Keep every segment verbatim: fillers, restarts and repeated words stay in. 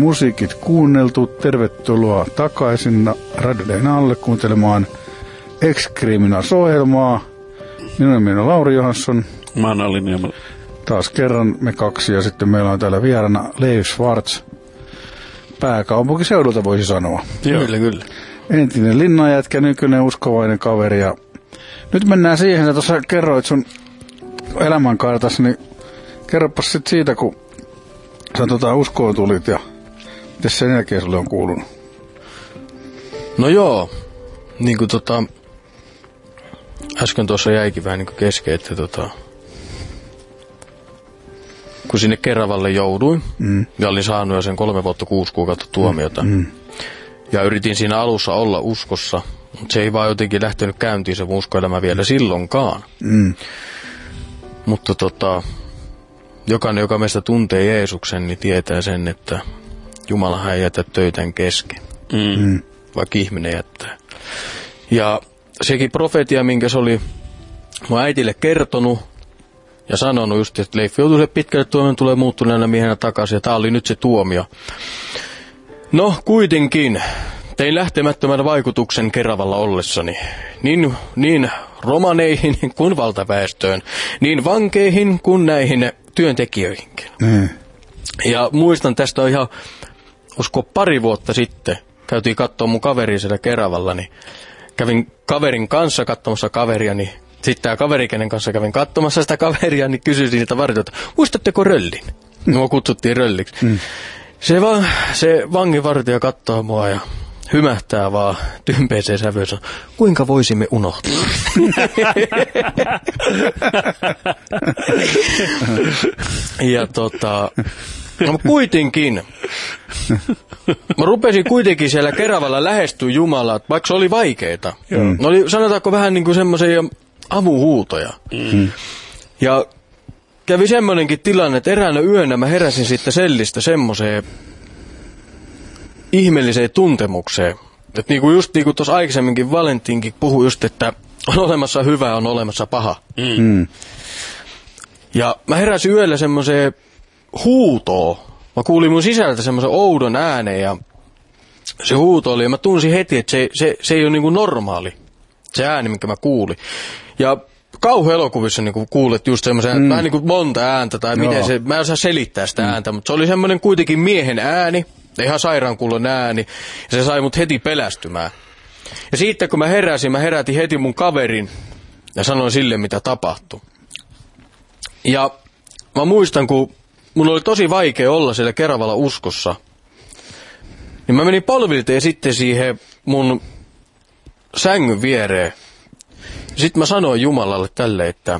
musiikit kuunneltu. Tervetuloa takaisin Radio Dayn alle kuuntelemaan Ex-Criminals-ohjelmaa. Minun nimeni on Lauri Johansson. Mä oon Alin Niemellä. Taas kerran me kaksi ja sitten meillä on täällä vieraana Leif Schwartz. Pääkaupunkiseudulta voisi sanoa. Joo. Kyllä, kyllä. Entinen linnanjätkä, nykyinen uskovainen kaveri. Ja nyt mennään siihen, että tuossa kerroit sun elämänkaartas, niin kerropas sit siitä, kun sä tota uskoon tulit ja miten sen jälkeen sulle on kuulunut? No joo, niin kuin tota, äsken tuossa jäikin vähän niin kuin kesken, että tota, kun sinne Keravalle jouduin, mm. ja olin saanut jo sen kolme vuotta kuusi kuukautta tuomiota, mm. ja yritin siinä alussa olla uskossa, mutta se ei vaan jotenkin lähtenyt käyntiin se mun uskoelämä vielä silloinkaan. Mm. Mutta tota, jokainen, joka meistä tuntee Jeesuksen, niin tietää sen, että Jumalahan ei jätä töitään kesken, mm. vaikka ihminen jättää. Ja sekin profetia, minkä se oli mun äitille kertonut ja sanonut just, että Leif joutuu se pitkälle tuomion, tulee muuttuneena miehenä takaisin, ja tää oli nyt se tuomio. No kuitenkin, tein lähtemättömän vaikutuksen Keravalla ollessani, niin, niin romaneihin kuin valtaväestöön, niin vankeihin kuin näihin työntekijöihinkin. Mm. Ja muistan tästä ihan, usko pari vuotta sitten, käytiin katsoa mun kaveria siellä Keravalla, niin kävin kaverin kanssa katsomassa kaveria, niin sitten tämä kaveri, kenen kanssa kävin katsomassa sitä kaveria, niin kysyin niitä vartijoilta, muistatteko Röllin? Mua kutsuttiin Rölliksi. Mm. Se, va- se vanginvartija katsoo mua ja hymähtää vaan tympeeseen sävyyn, kuinka voisimme unohtaa? Ja tota, no kuitenkin, mä rupesin kuitenkin siellä Keravalla lähestyä Jumalaa, vaikka se oli vaikeeta. Mm. Ne oli, sanotaanko, vähän niin kuin semmoisia avuhuutoja. Mm. Ja kävi semmoinenkin tilanne, että eräänä yönä mä heräsin sitten sellistä semmoiseen ihmeelliseen tuntemukseen. Että niinku just niin kuin tuossa aikaisemminkin Valentinkin puhui just, että on olemassa hyvä, on olemassa paha. Mm. Ja mä heräsin yöllä semmoiseen huutoon. Mä kuulin mun sisältä semmoisen oudon äänen ja se huuto oli, ja mä tunsin heti, että se, se, se ei ole niinku normaali, se ääni, minkä mä kuulin. Ja kauhuelokuvissa niinku kuulet just semmoisen, mm. vähän niin kuin monta ääntä, tai Joo. miten se, mä en osaa selittää sitä mm. ääntä, mutta se oli semmoinen kuitenkin miehen ääni, ihan sairaankuulon ääni, ja se sai mut heti pelästymään. Ja siitä kun mä heräsin, mä herätin heti mun kaverin, ja sanoin sille, mitä tapahtui. Ja mä muistan, kun mun oli tosi vaikea olla siellä Keravalla uskossa, niin mä menin polvilteen sitten siihen mun sängyn viereen. Sitten mä sanoin Jumalalle tälle, että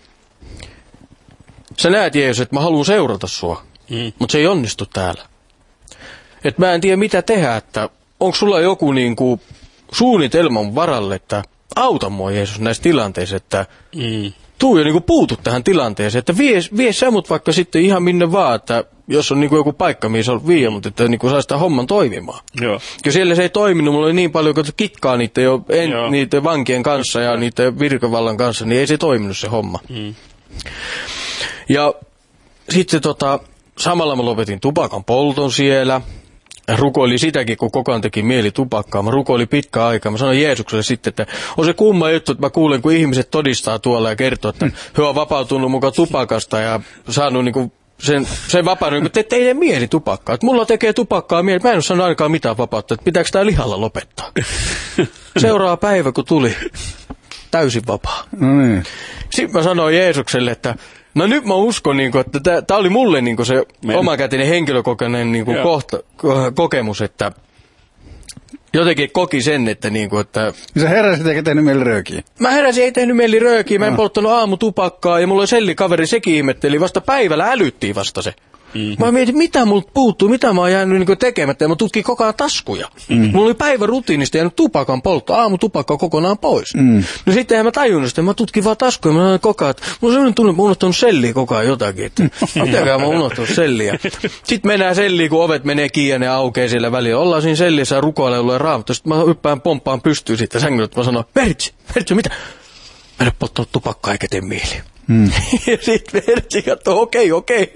sä näet, Jeesus, että mä haluan seurata sua, mm. mutta se ei onnistu täällä. Että mä en tiedä mitä tehdä, että onko sulla joku niinku suunnitelman varalle, että auta mua Jeesus näissä tilanteissa, että mm. tuu ja niinku puutu tähän tilanteeseen, että vie, vie sä mut vaikka sitten ihan minne vaan, että jos on niinku joku paikka, missä on vie, mutta että niinku saa sitä homman toimimaan. Joo. Ja siellä se ei toiminut, mulla oli niin paljon, kun kitkaa niiden, jo, en, niiden vankien kanssa ja niiden virkavallan kanssa, niin ei se toiminut se homma. Mm. Ja sitten tota, samalla mä lopetin tupakan polton siellä. Rukoili sitäkin, kun koko ajan teki mieli tupakkaa. Mä rukoili pitkä aikaa. Mä sanoin Jeesukselle sitten, että on se kumma juttu, että mä kuulen, kun ihmiset todistaa tuolla ja kertoo, että he on vapautunut mukaan tupakasta ja saanut niinku sen, sen vapauden, niin että ei tee mieli tupakkaa. Että mulla tekee tupakkaa mieli. Mä en ole saanut ainakaan mitään vapautta, että pitääkö tää lihalla lopettaa. Seuraava päivä, kun tuli, täysin vapaa. No niin. Sitten mä sanoin Jeesukselle, että no nyt mä uskon, niin kuin, että tämä oli mulle niin kuin se Men. omakätinen henkilökokeinen niin kuin kohta, kokemus, että jotenkin koki sen, että... Niin kuin, että sä heräsit eikä tehnyt mieli röökiä? Mä heräsin, ei tehnyt mieli röökiä, mä en no. polttanut aamutupakkaa ja mulla oli sellikaveri, sekin ihmetteli, vasta päivällä älyttiin vasta se. Mm-hmm. Mä mietin, mitä multa puuttuu, mitä mä oon jäänyt niin tekemättä, ja mä tutkin koko ajan taskuja. Mm-hmm. Mulla oli päivän rutiinista jäänyt tupakan poltto, aamutupakka kokonaan pois. Mm-hmm. No sitten en mä tajunnut sitä, mä tutkin vaan taskuja, mä sanoin koko ajan, että mulla on sellainen tunne, että mä unohtanut selliä koko ajan jotakin, että mitäkään mä unohtanut selliä. Sitten mennään selliin, kun ovet menee kiinni ja ne aukeaa siellä välillä. Ollaan siinä sellissä ja rukoilee ja raamattu. Sitten mä hyppään pomppaan pystyyn siitä sängyllä, että mä sanon, Pertsi, Pertsi, mitä? Mä en ole polttanut tupakkaa eikä tee mieli. Mm. Ja sitten Pertsi katsoo, okei, okei.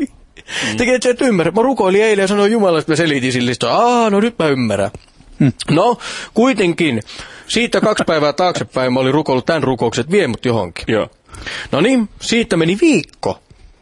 Tekee, että sä et ymmärrä. Mä rukoilin eilen ja sanoin Jumalalle, että mä selitin sille, että aah, no nyt mä ymmärrän. Hmm. No, kuitenkin, siitä kaksi päivää taaksepäin mä olin rukoillut tämän rukouksen, että vie mut johonkin. Joo. No niin, siitä meni viikko.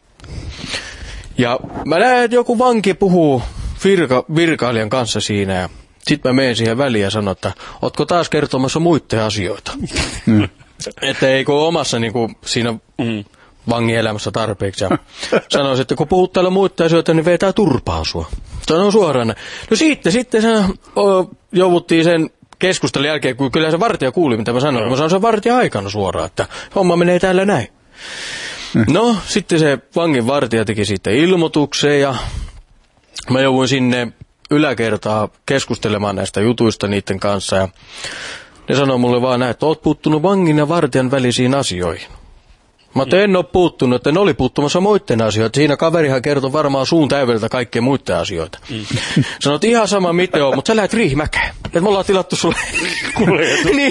Ja mä näen, että joku vanki puhuu virka, virkailijan kanssa siinä ja sitten mä menen siihen väliin ja sanon, että ootko taas kertomassa muiden asioita? Mm. Että eikö ole omassa niin kuin, siinä mm. vangin elämässä tarpeeksi. Ja sanoisin, että kun puhut täällä muiden asioita, niin vetää turpaa sua. Sanon suoraan. No sitten, sitten se, o, jouduttiin sen keskustelun jälkeen, kun kyllä se vartija kuuli, mitä mä sanoin. No. Mä sanoin sen vartija aikana suoraan, että homma menee täällä näin. Mm. No, sitten se vangin vartija teki sitten ilmoituksen ja mä jouduin sinne yläkertaa keskustelemaan näistä jutuista niiden kanssa ja ne sanoi mulle vaan näin, että oot puuttunut vangin ja vartijan välisiin asioihin. Mä mm. en ole puuttunut, että ne oli puuttumassa muiden asioita. Siinä kaverihan kertoi varmaan suun täydeltä kaikkien muiden asioita. Mm. Sanoit ihan sama mitä on, mutta sä lähet Riihimäkeen. Että me ollaan tilattu sulle kuljetus. Niin.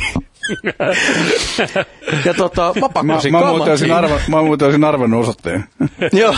Ja tota, mä pakkasin mä, kamat mä siinä. Arva, mä muuten olisin arvannut osoitteen. Joo.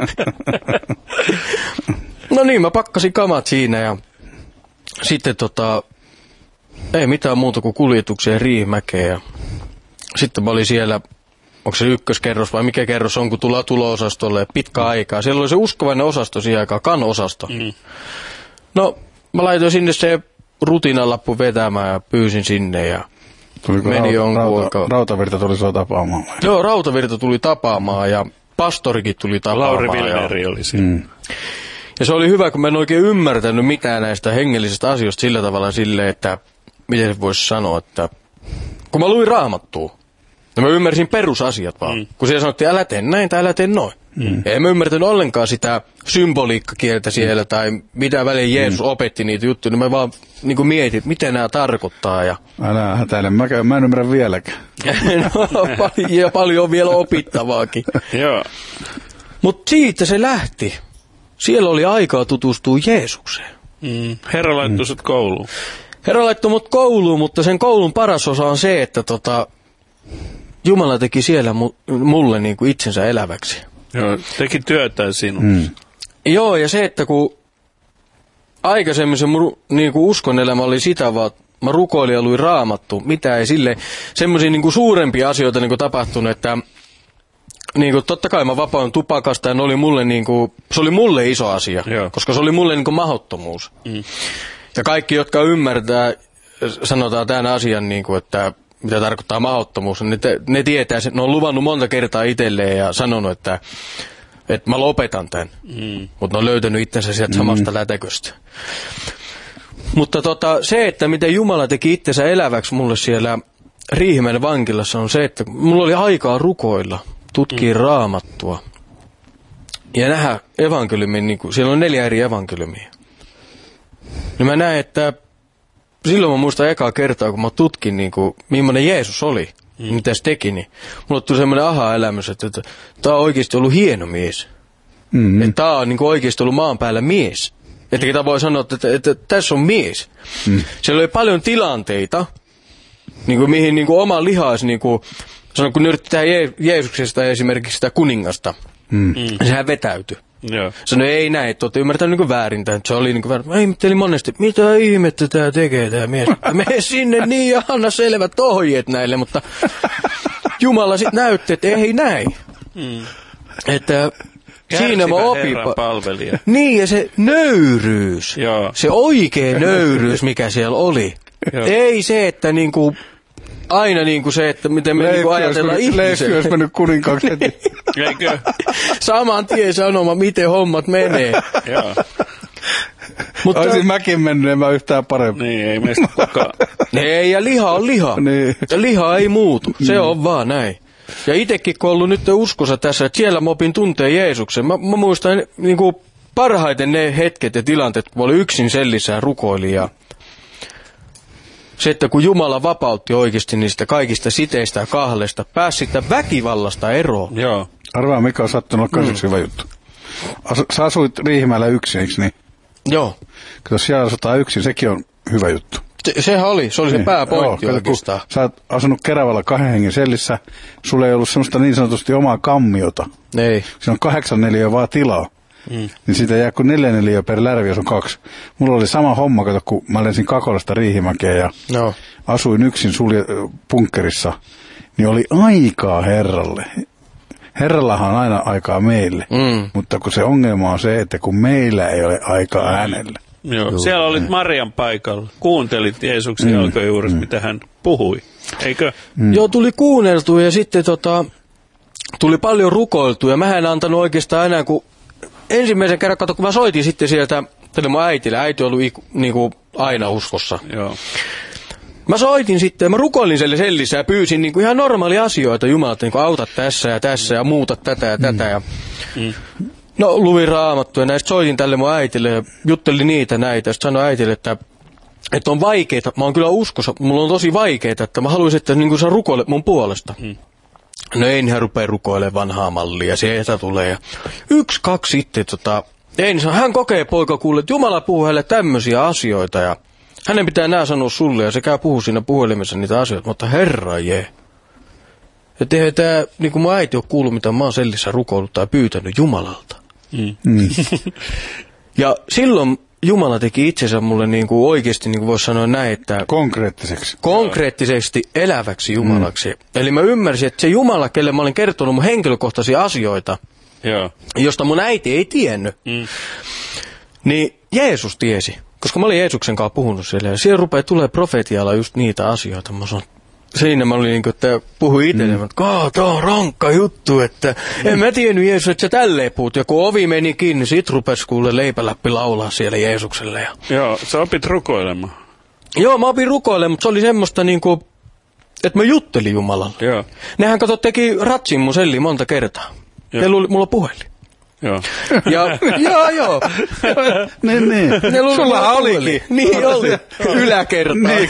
No niin, mä pakkasin kamat siinä ja sitten tota, ei mitään muuta kuin kuljetukseen Riihimäkeen ja sitten mä olin siellä, onko se ykköskerros vai mikä kerros on, kun tullaan tulo-osastolle pitkä aikaa. Siellä oli se uskovainen osasto siihen aikaan, kan-osasto. Mm. No, mä laitoin sinne se rutiinalappu vetämään ja pyysin sinne ja tuliko meni rauta, jonkun rauta, Rautavirta tuli sua tapaamaan vai? Joo, Rautavirta tuli tapaamaan ja pastorikin tuli tapaamaan. Lauri Vilneri oli siinä. Mm. Ja se oli hyvä, kun mä en oikein ymmärtänyt mitään näistä hengellisistä asioista sillä tavalla silleen, että miten se voisi sanoa, että kun mä luin Raamattua, niin mä ymmärsin perusasiat vaan. Mm. Kun siellä sanottiin, älä tee näin tai älä tee noin. Mm. En mä ymmärtänyt ollenkaan sitä symboliikkakieltä siellä mm. tai mitä väliin Jeesus mm. opetti niitä juttuja, niin mä vaan niin kuin mietin, että mitä nämä tarkoittaa. Ja älä hätäile, mä, mä en ymmärrä vieläkään. No, paljon, paljon on vielä opittavaakin. Joo. Mutta siitä se lähti. Siellä oli aikaa tutustua Jeesukseen. Mm. Herra laittoi mm. sut kouluun. Herra laittoi mut kouluun, mutta sen koulun paras osa on se, että tota, Jumala teki siellä mulle niin kuin itsensä eläväksi. Joo, teki työtä sinussa. Mm. Joo, ja se, että kun aikaisemmin se mun niin kuin uskon elämä oli sitä vaan, mä rukoilin ja luin Raamattu, mitä ei sille, semmoisia niin kuin suurempia asioita niin kuin tapahtunut, että niin kuin, totta kai mä vapaan tupakasta ja ne oli mulle, niin kuin, se oli mulle iso asia, Joo. koska se oli mulle niin kuin mahdottomuus. Mm. Ja kaikki, jotka ymmärtää, sanotaan tämän asian, niin kuin, että mitä tarkoittaa mahdottomuus, niin te, ne tietää, ne on luvannut monta kertaa itselleen ja sanonut, että, että mä lopetan tämän. Mm. Mutta ne on löytänyt itsensä sieltä samasta mm. lätäköstä. Mutta tota, se, että miten Jumala teki itsensä eläväksi mulle siellä Riihimäen vankilassa, on se, että mulla oli aikaa rukoilla, tutkia mm. Raamattua ja nähdä evankeliumin, niin kuin, siellä on neljä eri evankeliumia. Niin mä näen, että silloin mä muistan ekaa kertaa, kun mä tutkin, niin kuin, millainen Jeesus oli, mm. mitä se teki, niin mulle tuli semmoinen aha-elämys, että, että tää on oikeasti ollut hieno mies. Mm-hmm. Että tää on niin kuin, oikeasti ollut maan päällä mies. Että ketä voi sanoa, että, että, että, että tässä on mies. Mm. Siellä oli paljon tilanteita, niin kuin, mihin niin kuin, oma lihaisi, niin kuin, sanon, kun ne yritti tehdä Je- Jeesuksesta esimerkiksi sitä kuningasta, mm. sehän vetäytyi. Joo. Sanoi, ei näin, että olette ymmärtänyt niin väärin tämän. Se oli niin väärin. Mä ihmettelin monesti, mitä ihmettä tämä tekee tämä mies. Mene sinne niin ja anna selvät ohjeet näille, mutta Jumala sitten näytti, että ei näin. Mm. Että siinä mä opin. Niin, ja se nöyryys, Joo. se oikea nöyryys, mikä siellä oli. Joo. Ei se, että niinku aina niinku se, että miten me niinku ajatellaan ihmisiä. Leikki olisi mennyt kuninkaaksi. Eikö? Saman tien sanoma, miten hommat menee. Joo. Mutta olisin mäkin mennyt, en mä yhtään paremmin. Niin, ei meistä kukaan. Ei, ja liha on liha. Niin. Ja liha ei muutu. Se mm. on vaan näin. Ja itekin, kun on ollut nyt uskossa tässä, että siellä mä opin tuntee Jeesuksen. Mä, mä muistan niinku parhaiten ne hetket ja tilanteet, kun mä olin yksin sellissä ja rukoilin. Ja se, että kun Jumala vapautti oikeasti niistä kaikista siteistä ja kahlesta, pääsi sitä väkivallasta eroon. Joo. Arvaa, mikä on sattunut mm. hyvä juttu. As, sä asuit Riihimäellä yksin, eikö niin? Joo. Jos siellä asutaan yksin, sekin on hyvä juttu. Se, sehän oli, se oli niin. se pääpointti Joo, oikeastaan. Sä oot asunut Keravalla kahden hengen sellissä, sulla ei ollut semmoista niin sanotusti omaa kammiota. Ei. Siinä on kahdeksan neliöä vaan tilaa. mm. niin siitä jää kuin neljä neliöä per lärvi, jos on kaksi. Mulla oli sama homma, kato, kun mä lensin Kakolasta Riihimäkeen ja no. asuin yksin sulje, punkkerissa, niin oli aikaa herralle. Herrallahan on aina aikaa meille, mm. mutta kun se ongelma on se, että kun meillä ei ole aikaa hänelle. Joo, Joo. Siellä olit Marian paikalla. Kuuntelit Jeesuksen mm. jalkojuuresta, mm. mitä hän puhui, eikö? Mm. Joo, tuli kuunneltua ja sitten tota, tuli paljon rukoiltua ja mä en antanut oikeastaan enää, kun ensimmäisen kerran, kato, kun mä soitin sitten sieltä tälle mun äitille, äiti on ollut niin kuin aina uskossa. Joo. Mä soitin sitten ja mä rukoilin selle sellissä ja pyysin niin kuin ihan normaalia asioita Jumalalta, niin kuin auta tässä ja tässä ja muuta tätä ja tätä. Ja mm. No, luin Raamattua ja näistä soitin tälle mun äitille ja juttelin niitä näitä. Sitten sanoin äitille, että, että on vaikeita. Mä oon kyllä uskossa, mulla on tosi vaikeita, että mä haluaisin, että niin kuin sä rukoilet mun puolesta. Mm. No ei, hän rupea rukoilemaan vanhaa mallia, sieltä tulee. Ja yksi, kaksi sitten, tota, ei, hän kokee poika kuulee, että Jumala puhuu hänelle tämmöisiä asioita ja hänen pitää nää sanoa sulle ja se käy puhuu siinä puhelimessa niitä asioita, mutta herra jee. Että eihän tää, niin kuin mun äiti on kuullut, mitä mä oon sellissä rukoillut tai pyytänyt Jumalalta. Mm. Mm. Ja silloin Jumala teki itsensä mulle niin kuin oikeasti, niin kuin voisi sanoa näin, että konkreettiseksi. Konkreettisesti eläväksi Jumalaksi. Mm. Eli mä ymmärsin, että se Jumala, kelle mä olin kertonut mun henkilökohtaisia asioita, Joo. josta mun äiti ei tiennyt, mm. niin Jeesus tiesi. Koska mä olin Jeesuksen kanssa puhunut siellä ja siellä rupeaa tulee profetialla just niitä asioita. Mä sanon, siinä mä olin niin kuin, että puhuin itselle, mm. että kaa, tää on rankka juttu, että en mä tiennyt Jeesus, että sä tälleen puhut. Ja kun ovi meni kiinni, sit rupesi kuule leipäläppi laulaa siellä Jeesukselle. Ja... Joo, sä opit rukoilemaan. Joo, mä opin rukoilemaan, mutta se oli semmoista niin kuin, että mä juttelin Jumalalle. Joo. Nehän kato teki ratsin mun selliin monta kertaa. Joo. Ja mulla puhelin. Joo. Ja, joo, joo. niin, niin. Sulla olikin. Niin oli. Yläkerta. Niin.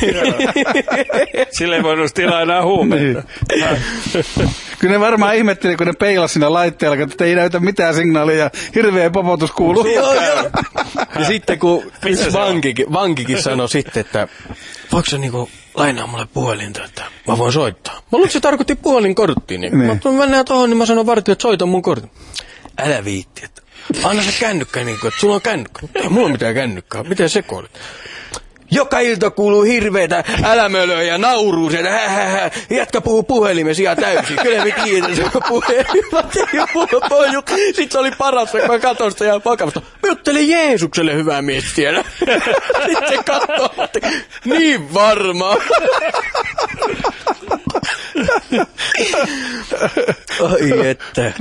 Sillä ei voinut tilaa enää huumetta. Niin. Kyllä ne varmaan ihmetteli, kun ne peilasi siinä laitteella, että ei näytä mitään signaalia ja hirveä popotus kuuluu. Joo, joo. Ja sitten kun vankikin, vankikin sanoi sitten, että voiko sä niinku lainaa mulle puhelinta, että mä voin soittaa. Mä luulen, että se tarkoitti puhelinkorttiin. Niin. Niin. Mä mennään tohon, niin mä sanon vartioon, että soita mun kortin. Älä viitti, että anna se kännykkä, niin kuin, että sulla on kännykkä. Ei mulla on mitään kännykkää. Miten se kooli? Joka ilta kuuluu hirveätä älämölöä ja nauruu sieltä. Hä, hä, hä. Jätkä puhuu puhelimesi ihan täysin. Kyllä me tiedän, se on puhelimella. Sitten se oli paras, kun mä katsoin sitä ihan vakavasta. Mä juttelin Jeesukselle hyvää mies siellä. Sitten se katsoo, niin varma. Ai että.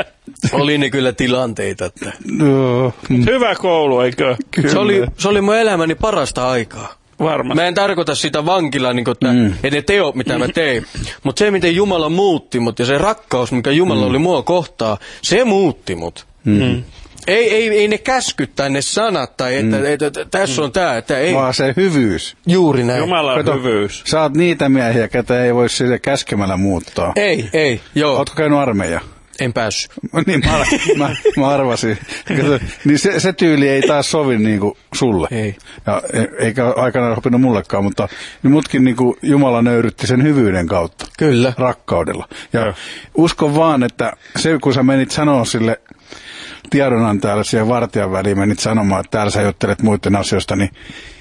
Oli ne kyllä tilanteita. Että... No. Hyvä koulu, eikö? Se oli, se oli mun elämäni parasta aikaa. Varmasti. Mä en tarkoita sitä vankilaa, niin että mm. ne teot, mitä mä tein. Mutta se, miten Jumala muutti mut ja se rakkaus, mikä Jumala mm. oli mua kohtaa, se muutti mut. Mm. Ei, ei, ei ne käskyt tai ne sanat tai että, mm. että, että tässä on tää. Että ei. Vaan se hyvyys. Juuri näin. Jumalan Kato, hyvyys. Sä oot niitä miehiä, ketä ei voi sille käskemällä muuttaa. Ei, ei, joo. Ootko käynyt armeija? En päässyt. Niin, mä, mä, mä arvasin. Niin se, se tyyli ei taas sovi niinku sulle. Ei. Ja, eikä aikanaan oppinut mullekaan, mutta niin mutkin niinku Jumala nöyrytti sen hyvyyden kautta. Kyllä. Rakkaudella. Ja, ja. uskon vaan, että se kun sä menit sanoa sille tiedonantajalle siihen vartijan väliin, menit sanomaan, että täällä sä juttelet muiden asioista, niin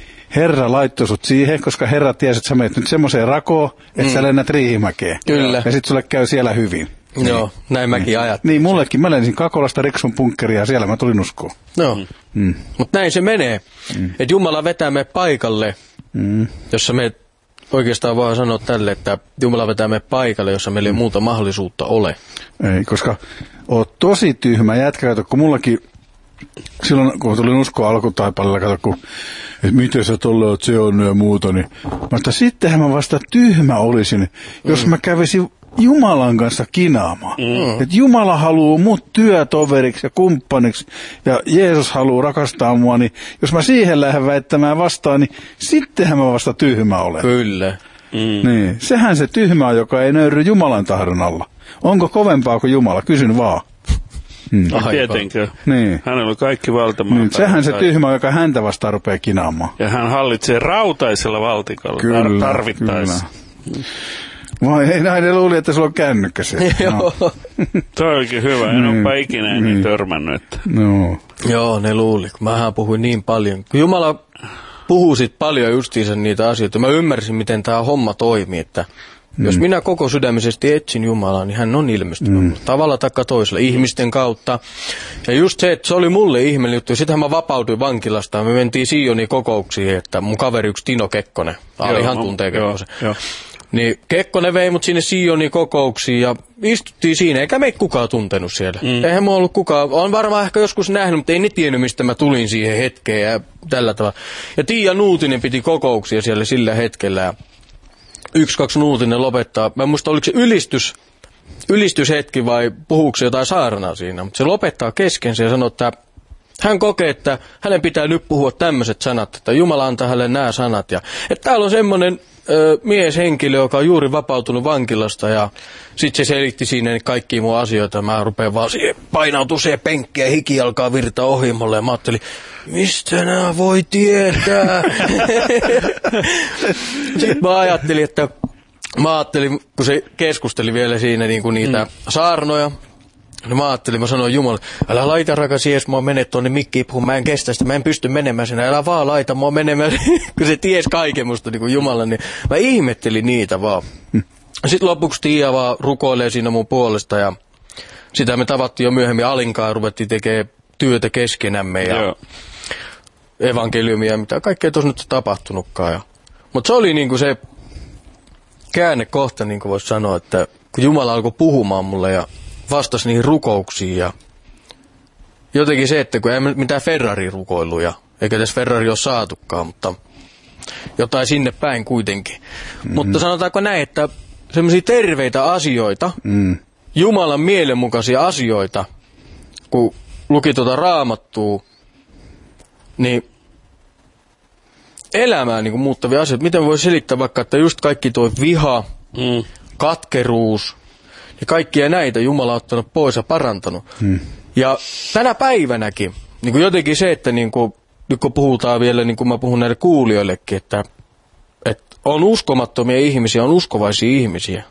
Herra laittoi sut siihen, koska Herra tiesi, että sä menet nyt semmoiseen rakoon, että mm. sä lennät Riihimäkeen. Kyllä. Ja sit sulle käy siellä hyvin. Niin. Joo, näin mäkin niin. ajattelin. Niin, mullekin. Mä lensin Kakolasta Riksun punkkeria ja siellä mä tulin uskoon. No, mm. mutta näin se menee. Mm. Että Jumala vetää me paikalle, mm. jossa me oikeastaan vaan sanoa tälle, että Jumala vetää me paikalle, jossa meillä ei mm. muuta mahdollisuutta ole. Ei, koska oot tosi tyhmä jätkä, kato, kun mullakin silloin, kun tulin uskoa alkutaipaleella, kato, kun, että miten sä tolle oot se on ja muuta, niin mutta sittenhän mä vasta tyhmä olisin, jos mm. mä kävisin Jumalan kanssa kinaamaan. Mm. Että Jumala haluaa mut työtoveriksi ja kumppaniksi ja Jeesus haluaa rakastaa mua, niin jos mä siihen lähden väittämään vastaan, niin sittenhän mä vasta tyhmä olen. Kyllä. Mm. Niin, sehän se tyhmä on, joka ei nöyry Jumalan tahdon alla. Onko kovempaa kuin Jumala? Kysyn vaan. Mm. Tietenkö. Niin. Hänellä on kaikki valtamaan. Niin, sehän se tyhmä, joka häntä vastaan rupeaa kinaamaan. Ja hän hallitsee rautaisella valtikalla. Kyllä, tarvittaessa. Kyllä. Vai ei, ne luuli, että sulla on kännykkä siellä. Joo. Toi olikin hyvä, en olepa ikinä niin törmännyt. Että. No. Joo, ne luuli, kun mähän puhuin niin paljon. Kun Jumala puhuu sit paljon justiinsa niitä asioita. Mä ymmärsin, miten tämä homma toimii, että mm. jos minä koko sydämisesti etsin Jumalaa, niin hän on ilmestynyt mm. tavalla taikka toisella, ihmisten kautta. Ja just se, että se oli mulle ihmeellinen juttu. Sittenhän mä vapautuin vankilasta ja me mentiin Sionin kokouksiin, että mun kaveri yksi Tino Kekkonen, Ali ihan tuntee Kekkosen. Joo. Niin Kekkonen vei mut sinne Sionin kokouksiin ja istuttiin siinä, eikä meitä kukaan tuntenut siellä. Mm. Eihän mua ollut kukaan, on varmaan ehkä joskus nähnyt, mutta ei ne tiennyt, mistä mä tulin siihen hetkeen ja tällä tavalla. Ja Tiia Nuutinen piti kokouksia siellä sillä hetkellä ja yksi, kaksi Nuutinen lopettaa. Mä muista, oliko se ylistys, ylistyshetki vai puhuuko se jotain saarnaa siinä, mutta se lopettaa keskensä ja sanoo, että hän kokee, että hänen pitää nyt puhua tämmöiset sanat, että Jumala antaa hänelle nämä sanat. Ja että täällä on semmoinen ö, mieshenkilö, joka on juuri vapautunut vankilasta ja sitten se selitti siinä kaikkia mun asioita. Mä rupean vaan siihen painautua siihen penkkiä ja hiki alkaa virtaa ohimolle ja mä ajattelin, mistä nämä voi tietää? Sitten mä ajattelin, että mä ajattelin, kun se keskusteli vielä siinä niin kuin niitä mm. saarnoja, no mä ajattelin, mä sanoin Jumalalle, älä laita rakas Jeesus, mä mene tuonne mikkiin puhun, mä en kestä sitä, mä en pysty menemään sinne, älä vaan laita, mä menemään, kun se ties kaiken musta niin kuin Jumala, niin mä ihmettelin niitä vaan. Hmm. Sitten lopuksi Tiia vaan rukoilee siinä mun puolesta ja sitä me tavattiin jo myöhemmin Alinkaan ja ruvettiin tekemään työtä keskenämme ja Joo. evankeliumia ja mitä kaikkea tuossa nyt tapahtunutkaan. Ja. Mutta se oli niinku se käännekohta, niin kuin voisi sanoa, että kun Jumala alkoi puhumaan mulle ja vastasi niihin rukouksiin ja jotenkin se, että kun ei mitään Ferrari-rukoiluja, eikä tässä Ferrari ole saatukaan, mutta jotain sinne päin kuitenkin. Mm-hmm. Mutta sanotaanko näin, että semmoisia terveitä asioita, mm. Jumalan mielenmukaisia asioita, kun luki tuota Raamattua, niin elämää niin kuin muuttavia asioita. Miten voi selittää vaikka, että just kaikki tuo viha, mm. katkeruus, ja kaikkia näitä Jumala on ottanut pois ja parantanut. Hmm. Ja tänä päivänäkin, niin kuin jotenkin se, että niin kuin, nyt kun puhutaan vielä, niin kuin mä puhun näille kuulijoillekin, että, että on uskomattomia ihmisiä, on uskovaisia ihmisiä,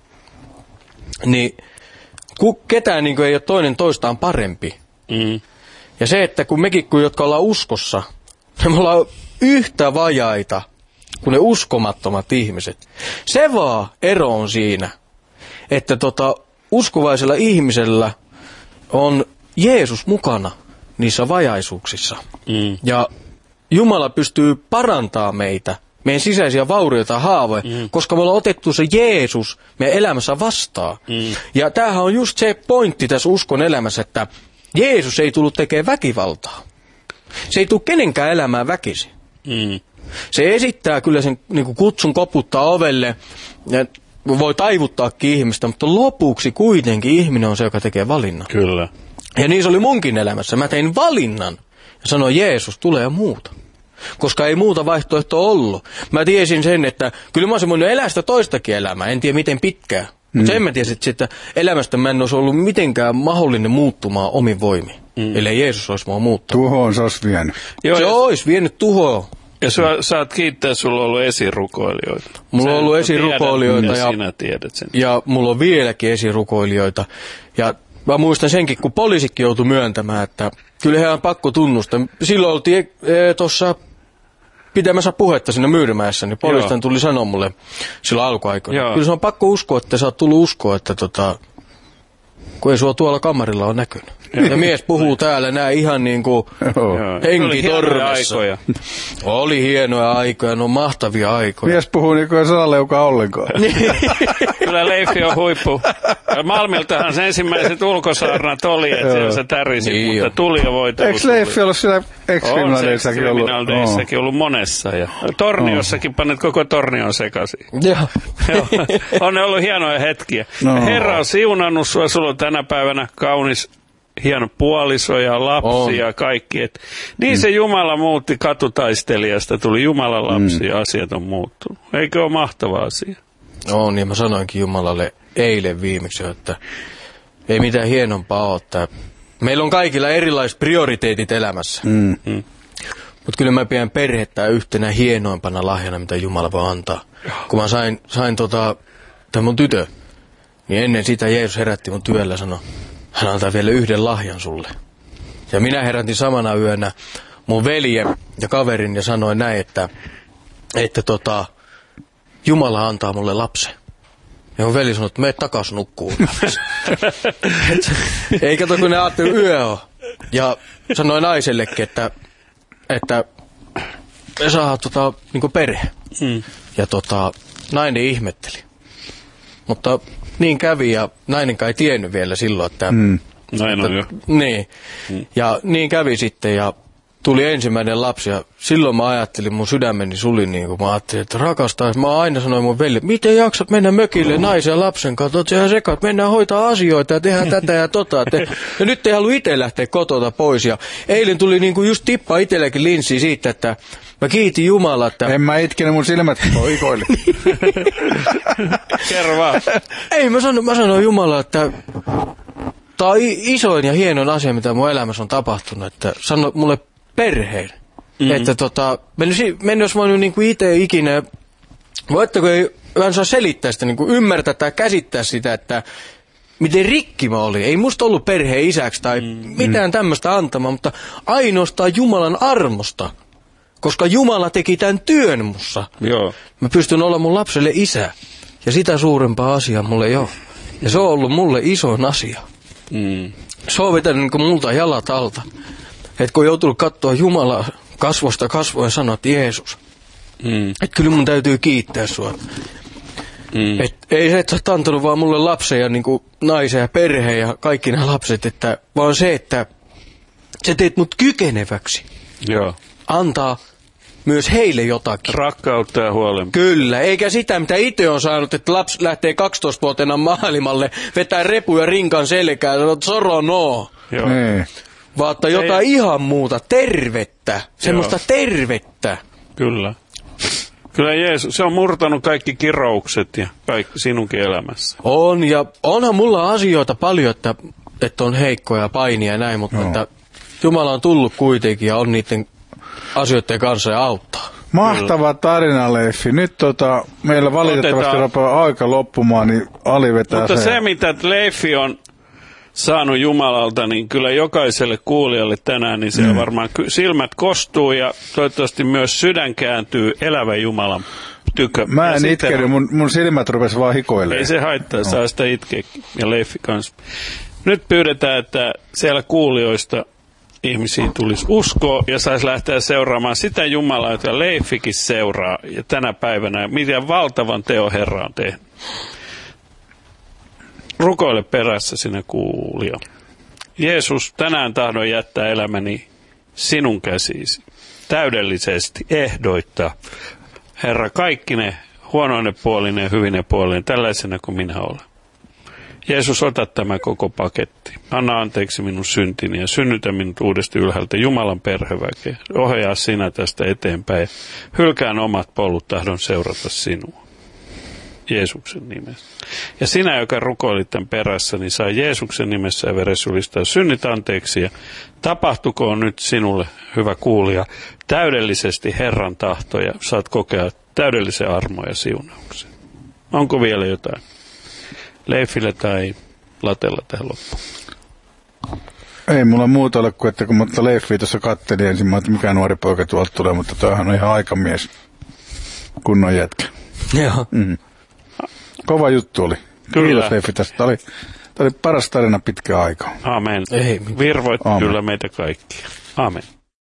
niin ketään niin kuin ei ole toinen toistaan parempi. Hmm. Ja se, että kun mekin, kun, jotka ollaan uskossa, niin me ollaan yhtä vajaita kuin ne uskomattomat ihmiset. Se vaan ero on siinä, että tota, uskovaisella ihmisellä on Jeesus mukana niissä vajaisuuksissa. Mm. Ja Jumala pystyy parantamaan meitä, meidän sisäisiä vaurioita ja haavoja, mm. koska me ollaan otettu se Jeesus meidän elämässä vastaan. Mm. Ja tämähän on just se pointti tässä uskon elämässä, että Jeesus ei tullut tekemään väkivaltaa. Se ei tule kenenkään elämään väkisin. Mm. Se esittää kyllä sen niin kuin kutsun koputtaa ovelle ja voi taivuttaakin ihmistä, mutta lopuksi kuitenkin ihminen on se, joka tekee valinnan. Kyllä. Ja niin se oli munkin elämässä. Mä tein valinnan ja sanoin, Jeesus, tulee ja muuta. Koska ei muuta vaihtoehtoa ollut. Mä tiesin sen, että kyllä mä olisin voinut elää sitä toistakin elämää. En tiedä miten pitkään. Mm. Mutta sen mä tiesin, että elämästä mä en olisi ollut mitenkään mahdollinen muuttumaan omin voimiin. Mm. Ellei Jeesus olisi mua muuttanut. Tuhoon se olisi vienyt. Joo, se ja olisi vienyt tuhoon. Ja sä, saat kiittää, että sulla on ollut esirukoilijoita. Mulla on ollut esirukoilijoita tiedän, ja, sinä tiedät sen. ja mulla on vieläkin esirukoilijoita. Ja mä muistan senkin, kun poliisikin joutui myöntämään, että kyllä he on pakko tunnustaa. Silloin oltiin e, tuossa pitämässä puhetta siinä Myyrmäessä, niin poliistan tuli sanoa mulle silloin alkuaikoina. Joo. Kyllä se on pakko uskoa, että sä oot tullut uskoa, että tota, kun ei sua tuolla kamarilla ole näkynyt. Ja mies puhuu täällä nää ihan niin kuin henki torvessa. Oli hienoja aikoja, no mahtavia aikoja. Mies puhuu niin kuin ei saa leukaa ollenkaan. Kyllä Leifi on huippu. Malmiltahan se ensimmäiset ulkosaarnat oli, että siellä se tärisi, niin mutta jo. Tuli ja voitelu. Eikö Leifi ollut siellä Ex-Criminaldeissakin ollut? On se Ex-Criminaldeissakin ollut monessa. Ja Torniossakin panet koko Tornion sekaisin. Joo. On ne ollut hienoja hetkiä. No. Herra on siunannut sua, sulla on tänä päivänä kaunis hieno puoliso ja lapsi ja kaikki. Et, niin mm. se Jumala muutti katutaistelijasta, tuli Jumalan lapsi mm. ja asiat on muuttunut. Eikö ole mahtava asia? On, niin mä sanoinkin Jumalalle eilen viimeksi, että ei mitään hienompaa ole. Että meillä on kaikilla erilaiset prioriteetit elämässä. Mm. Mm. Mutta kyllä mä pidän perhettä yhtenä hienoimpana lahjana, mitä Jumala voi antaa. Kun mä sain, sain tota tämä mun tytö. Niin ennen sitä Jeesus herätti mun työllä ja sanoi, hän antaa vielä yhden lahjan sulle. Ja minä herätin samana yönä mun veljen ja kaverin ja sanoin näin, että, että tota, Jumala antaa mulle lapsen. Ja mun veli sanoi, että mene takas nukkuun. Ei kato, kun ne ajatteli yö on. Ja sanoi naisellekin, että, että me saadaan tota, niinku perhe. Mm. Ja tota, nainen ihmetteli. Mutta niin kävi ja nainenkaan ei tiennyt vielä silloin, että... Mm. Näin on jo. Niin. Mm. Ja niin kävi sitten ja tuli ensimmäinen lapsi ja silloin mä ajattelin, mun sydämeni suli niin kuin mä ajattelin, että rakastais. Mä aina sanoin mun veli, miten jaksat mennä mökille naisen ja lapsen kanssa, oot sehän sekaan, mennään hoitaa asioita ja tehdään tätä ja tota. Te, ja nyt ei halua itse lähteä kotota pois ja eilen tuli niin kuin just tippa itselläkin linssiin siitä, että mä kiitin Jumalaa, että... En mä itkenyt, mun silmät poikoili. Kerro vaan. Ei, mä sanoin, mä sanoin Jumalaa, että... Tämä on isoin ja hienoin asia, mitä mun elämässä on tapahtunut, että sano mulle perheen. Mm-hmm. Että tota, mennä jos voinut niinku itse ikinä, voitteko ei vähän saa selittää sitä, niinku ymmärtää tai käsittää sitä, että miten rikki mä olin. Ei musta ollut perheen isäksi tai mm-hmm. mitään tämmöistä antamaan, mutta ainoastaan Jumalan armosta. Koska Jumala teki tämän työn mussa. Joo. Mä pystyn olla mun lapselle isä. Ja sitä suurempaa asiaa mulle ei ole. Ja se on ollut mulle isoin asia. Mm. Se on vetänyt niin kuin multa jalat alta. Että kun on joutunut katsoa Jumalaa kasvosta kasvoa ja sanoa, että Jeesus. Mm. Että kyllä mun täytyy kiittää sua. Mm. Että ei se, että sä oot antanut vaan mulle lapsen ja niin kuin naisen ja perheen ja kaikki nämä lapset. Että, vaan se, että sä teet mut kykeneväksi. Joo. Antaa myös heille jotakin. Rakkautta ja huolen. Kyllä, eikä sitä, mitä itse on saanut, että lapsi lähtee kaksitoistavuotiaana maailmalle, vetää repu ja rinkan selkää ja sanoo, että soro no. Joo. Vaan että jotain ei... ihan muuta, tervettä, semmoista Joo. tervettä. Kyllä. Kyllä Jeesus, se on murtanut kaikki kiroukset ja kaikki sinunkin elämässä. On, ja onhan mulla asioita paljon, että, että on heikkoja painia ja näin, mutta että Jumala on tullut kuitenkin ja on niiden asioiden kanssa ja auttaa. Mahtava tarina, Leiffi. Nyt tota, meillä valitettavasti rupeaa aika loppumaan, niin Ali vetää Mutta sen. se, mitä Leiffi on saanut Jumalalta, niin kyllä jokaiselle kuulijalle tänään, niin siellä mm. varmaan silmät kostuu ja toivottavasti myös sydän kääntyy elävän Jumalan tykö. Mä en itkenyt, on... mun, mun silmät rupesi vaan hikoilemaan. Ei se haittaa, no. saa sitä itkeä ja Leiffi kanssa. Nyt pyydetään, että siellä kuulijoista ihmisiin tulisi uskoa ja saisi lähteä seuraamaan sitä Jumalaa, jota Leiffikin seuraa ja tänä päivänä, miten valtavan teon Herra on tehnyt. Rukoile perässä sinä kuulija. Jeesus, tänään tahdon jättää elämäni sinun käsiisi. Täydellisesti ehdoittaa. Herra, kaikki ne huonoine puoline ja hyvine puoline, tällaisena kuin minä olen. Jeesus, ota tämä koko paketti. Anna anteeksi minun syntini ja synnytä minut uudesti ylhäältä Jumalan perheväkeä. Ohjaa sinä tästä eteenpäin. Hylkään omat polut, tahdon seurata sinua. Jeesuksen nimessä. Ja sinä, joka rukoilit tämän perässä, niin saa Jeesuksen nimessä ja veressä julistaa synnit anteeksi. Ja tapahtukoon nyt sinulle, hyvä kuulija, täydellisesti Herran tahto ja saat kokea täydellisen armon ja siunauksen. Onko vielä jotain? Leifille tai Latella tähän loppuun? Ei mulla muuta ole kuin, että kun mä Leiffiä tuossa kattelin ensin, että mikä nuori poika tuolta tulee, mutta toihan on ihan aikamies, kunnon jätkä. Joo. Mm. Kova juttu oli. Kyllä. Kiitos Leiffi tästä. Tämä oli, tämä oli paras tarina pitkään aikaa. Amen. Ei, Virvoit Amen. Kyllä meitä kaikkia. Amen.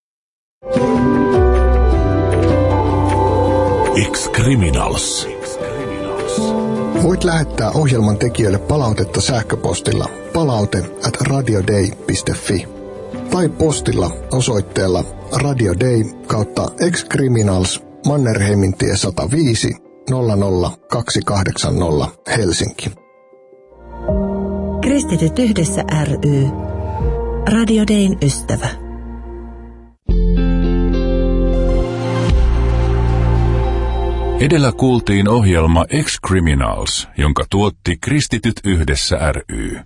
Ex-Criminals. Voit lähettää ohjelman tekijöille palautetta sähköpostilla palaute at radiodei piste fi tai postilla osoitteella radiodei kautta ex-criminals Mannerheimintie sata viisi nolla nolla kaksi kahdeksan nolla Helsinki. Kristityt yhdessä ry. Radio Dein ystävä. Edellä kuultiin ohjelma Ex-Criminals, jonka tuotti Kristityt yhdessä ry.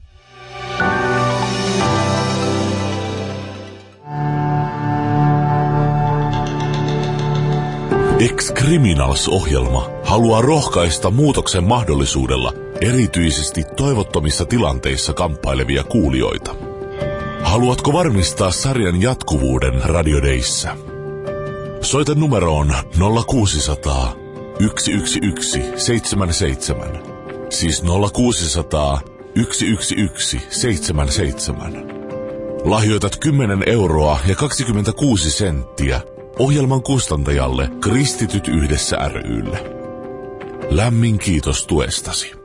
Ex-Criminals-ohjelma Haluaa rohkaista muutoksen mahdollisuudella erityisesti toivottomissa tilanteissa kamppailevia kuulijoita. Haluatko varmistaa sarjan jatkuvuuden Radio Dayssä? Soita numeroon nolla kuusisataa, yksi yksi yksi, seitsemän seitsemän, siis nolla kuusisataa, yksi yksi yksi, seitsemän seitsemän. Lahjoitat kymmenen euroa ja kaksikymmentäkuusi senttiä ohjelman kustantajalle Kristityt yhdessä ry:lle. Lämmin kiitos tuestasi.